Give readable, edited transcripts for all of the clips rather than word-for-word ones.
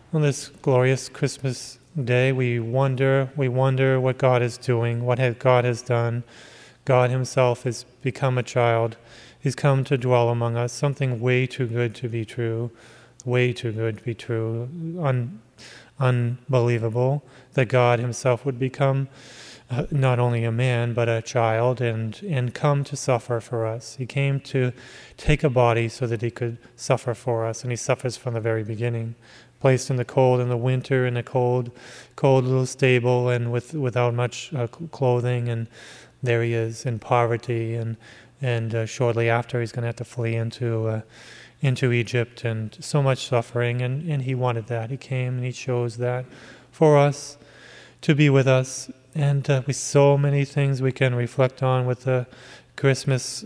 On this glorious Christmas day, we wonder what God is doing, God has done. God himself has become a child. He's come to dwell among us, something way too good to be true, way too good to be true, unbelievable that God himself would become not only a man but a child and come to suffer for us. He came to take a body so that he could suffer for us, and he suffers from the very beginning. Placed in the cold in the winter in a cold little stable and without much clothing, and there he is in poverty, and shortly after he's going to have to flee into Egypt, and so much suffering, and he wanted that. He came and he chose that for us, to be with us, and with so many things we can reflect on with the Christmas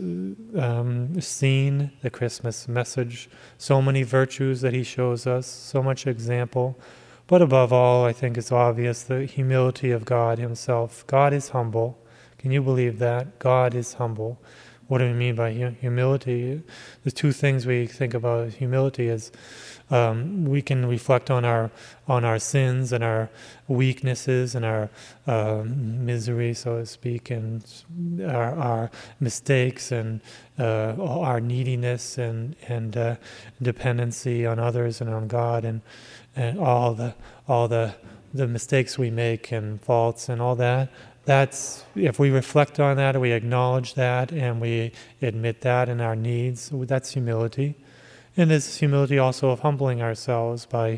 scene, the Christmas message, so many virtues that he shows us, so much example. But above all, I think it's obvious the humility of God himself. God is humble. Can you believe that? God is humble. What do we mean by humility? The two things we think about humility is we can reflect on our sins and our weaknesses and our misery, so to speak, and our mistakes and our neediness and dependency on others and on God, and all the mistakes we make and faults and all that. That's, if we reflect on that, we acknowledge that, and we admit that in our needs, that's humility. And there's humility also of humbling ourselves by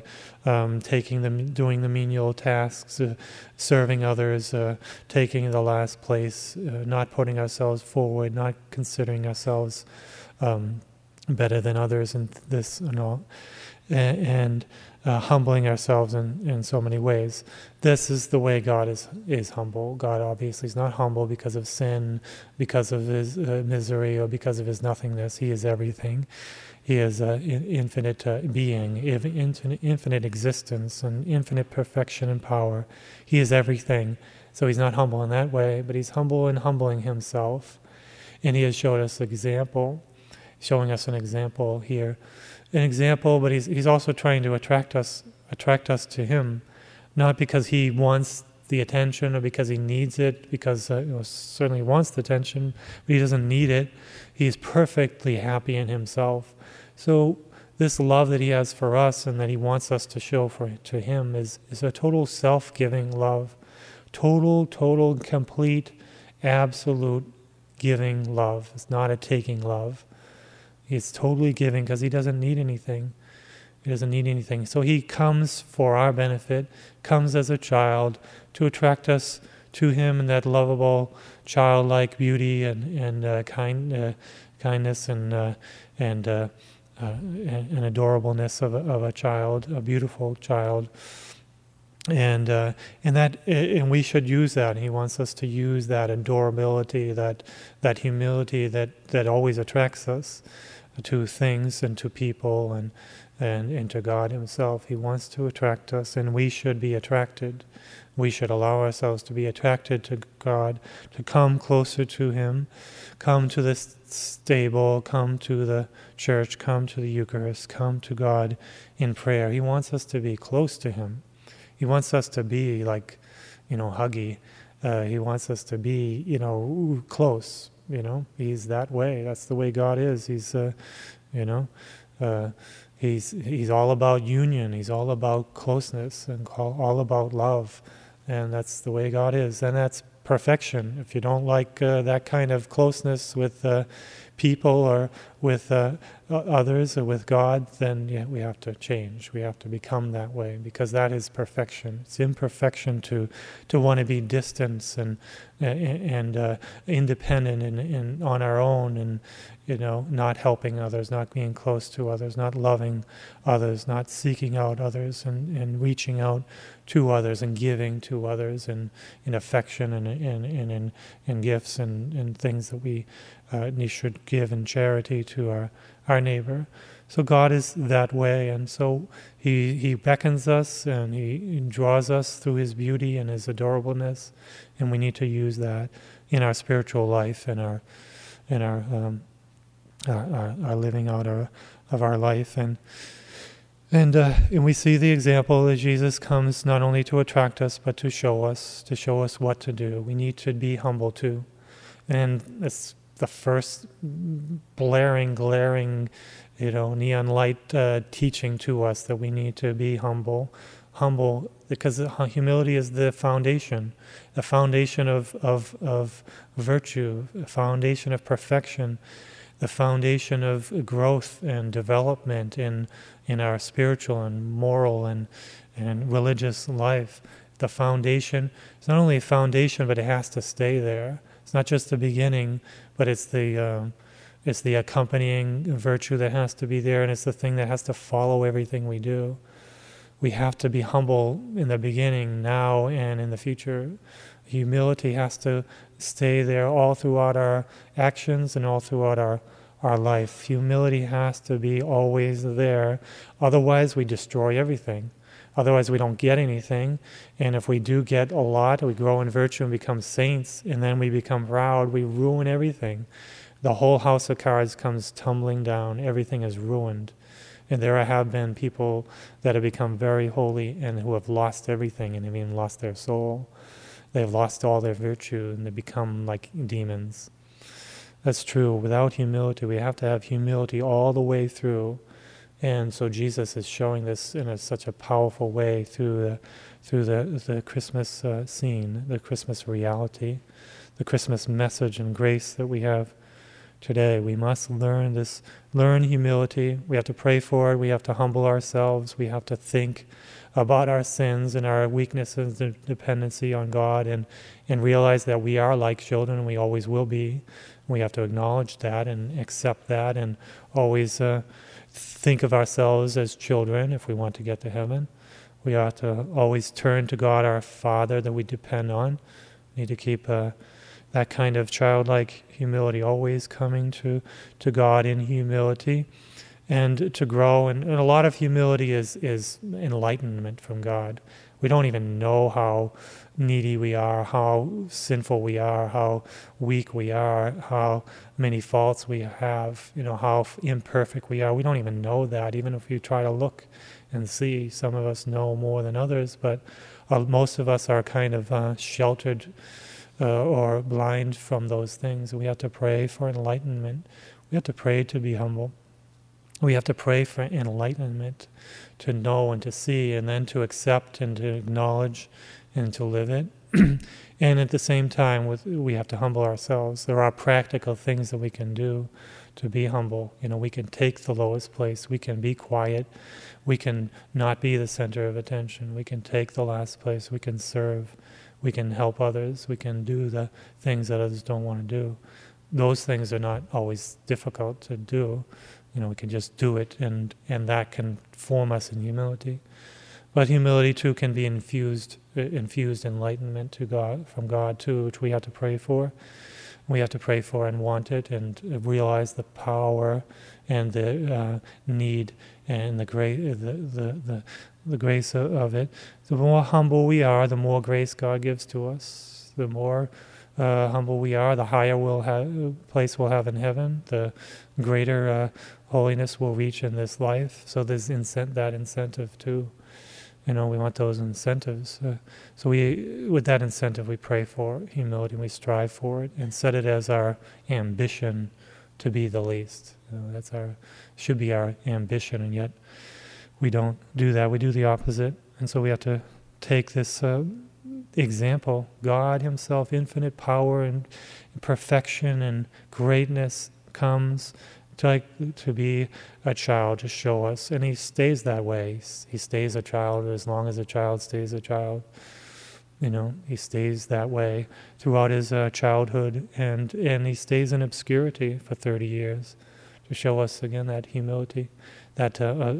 doing the menial tasks, serving others, taking the last place, not putting ourselves forward, not considering ourselves better than others, and this and all, and humbling ourselves in so many ways. This is the way God is humble. God obviously is not humble because of sin, because of his misery, or because of his nothingness. He is everything. He is infinite being, infinite existence, and infinite perfection and power. He is everything. So he's not humble in that way, but he's humble in humbling himself. And he has showed us showing us an example here. An example, but he's also trying to attract us to him, not because he wants the attention or because he needs it, because certainly he wants the attention, but he doesn't need it. He's perfectly happy in himself. So this love that he has for us and that he wants us to show to him is a total self-giving love, total, complete, absolute giving love. It's not a taking love. He's totally giving because he doesn't need anything. He doesn't need anything. So he comes for our benefit, comes as a child to attract us to him in that lovable, childlike beauty and kindness and adorableness of a child, a beautiful child. And we should use that. He wants us to use that adorability, that humility that always attracts us to things and to people and to God himself. He wants to attract us, and we should be attracted. We should allow ourselves to be attracted to God, to come closer to him, come to the stable, come to the church, come to the Eucharist, come to God in prayer. He wants us to be close to him. He wants us to be like, huggy. He wants us to be, close. He's that way. That's the way God is. He's, he's all about union. He's all about closeness and all about love, and that's the way God is. And that's perfection. If you don't like that kind of closeness with people or with others or with God, then we have to change. We have to become that way, because that is perfection. It's imperfection to want to be distant and independent and on our own, and not helping others, not being close to others, not loving others, not seeking out others and reaching out to others and giving to others in affection and in gifts and things that we should give in charity to our neighbor. So God is that way, and so he beckons us and he draws us through his beauty and his adorableness, and we need to use that in our spiritual life and our living out of our life. And And we see the example that Jesus comes not only to attract us, but to show us what to do. We need to be humble too. And it's the first glaring, neon light teaching to us that we need to be humble. Humble, because humility is the foundation of virtue, the foundation of perfection, the foundation of growth and development in our spiritual and moral and religious life. The foundation, it's not only a foundation, but it has to stay there. It's not just the beginning, but it's the accompanying virtue that has to be there, and it's the thing that has to follow everything we do. We have to be humble in the beginning, now, and in the future. Humility has to stay there all throughout our actions and all throughout our life. Humility has to be always there. Otherwise, we destroy everything. Otherwise, we don't get anything. And if we do get a lot, we grow in virtue and become saints, and then we become proud, we ruin everything. The whole house of cards comes tumbling down. Everything is ruined. And there have been people that have become very holy and who have lost everything and have even lost their soul. They've lost all their virtue and they become like demons. That's true. Without humility, we have to have humility all the way through. And so Jesus is showing this in such a powerful way through the Christmas scene, the Christmas reality, the Christmas message and grace that we have today. We must learn humility. We have to pray for it. We have to humble ourselves. We have to think about our sins and our weaknesses and dependency on God, and realize that we are like children and we always will be. We have to acknowledge that and accept that, and always think of ourselves as children if we want to get to heaven. We have to always turn to God, our Father, that we depend on. We need to keep that kind of childlike humility, always coming to God in humility, and to grow. And a lot of humility is enlightenment from God. We don't even know how needy we are, how sinful we are, how weak we are, how many faults we have, how imperfect we are. We don't even know that, even if you try to look and see. Some of us know more than others, but most of us are kind of sheltered or blind from those things. We have to pray for enlightenment. We have to pray to be humble. We have to pray for enlightenment, to know and to see, and then to accept and to acknowledge and to live it. And at the same time, we have to humble ourselves. There are practical things that we can do to be humble. We can take the lowest place. We can be quiet. We can not be the center of attention. We can take the last place. We can serve. We can help others. We can do the things that others don't want to do. Those things are not always difficult to do. We can just do it, and that can form us in humility. But humility too can be infused enlightenment from God too, which we have to pray for. We have to pray for and want it, and realize the power and the need and the grace of it. The more humble we are, the more grace God gives to us. The more humble we are, the higher place we'll have in heaven. The greater holiness we'll reach in this life. So there's that incentive too. We want those incentives. So with that incentive, we pray for humility, and we strive for it, and set it as our ambition to be the least. Should be our ambition, and yet we don't do that. We do the opposite. And so we have to take this example. God Himself, infinite power and perfection and greatness, comes to be a child, to show us, and He stays that way. He stays a child as long as a child stays a child. He stays that way throughout His childhood, and He stays in obscurity for 30 years to show us again that humility, that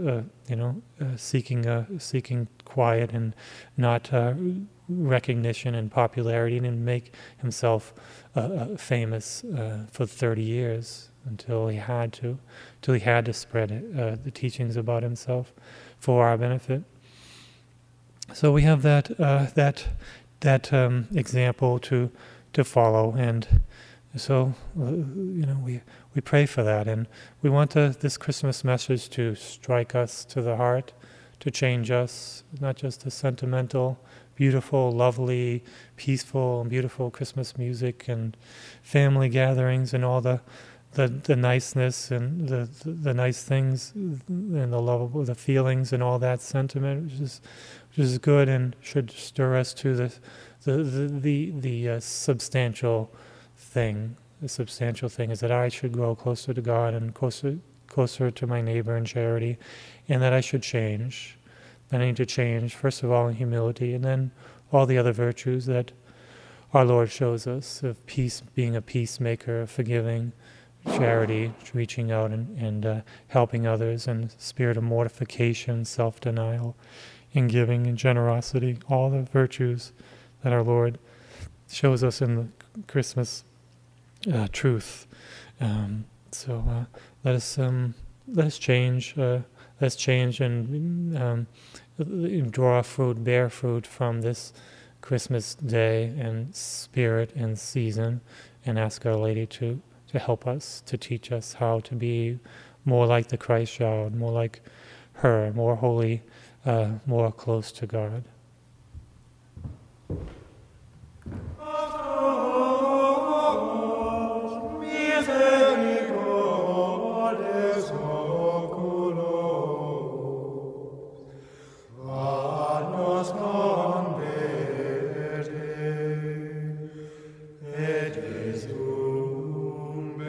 seeking quiet and not recognition and popularity, and make Himself famous for 30 years. Until he had to spread the teachings about Himself for our benefit. So we have that example to follow, and So, we pray for that, and we want this Christmas message to strike us to the heart, to change us, not just the sentimental, beautiful, lovely, peaceful, and beautiful Christmas music and family gatherings and all the niceness and the nice things and the lovable, the feelings and all that sentiment, which is good and should stir us to the substantial thing. The substantial thing is that I should grow closer to God and closer to my neighbor in charity, and that I should change. I need to change, first of all, in humility, and then all the other virtues that our Lord shows us, of peace, being a peacemaker, forgiving, charity, reaching out and helping others, and spirit of mortification, self-denial, and giving and generosity, all the virtues that our Lord shows us in the Christmas truth. So let us change. Let's change and draw fruit, bear fruit from this Christmas day and spirit and season, and ask Our Lady to help us, to teach us how to be more like the Christ child, more like her, more holy, more close to God.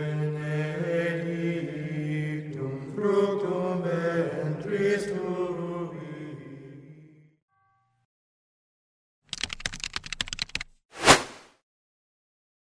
Fructum ventris tuum.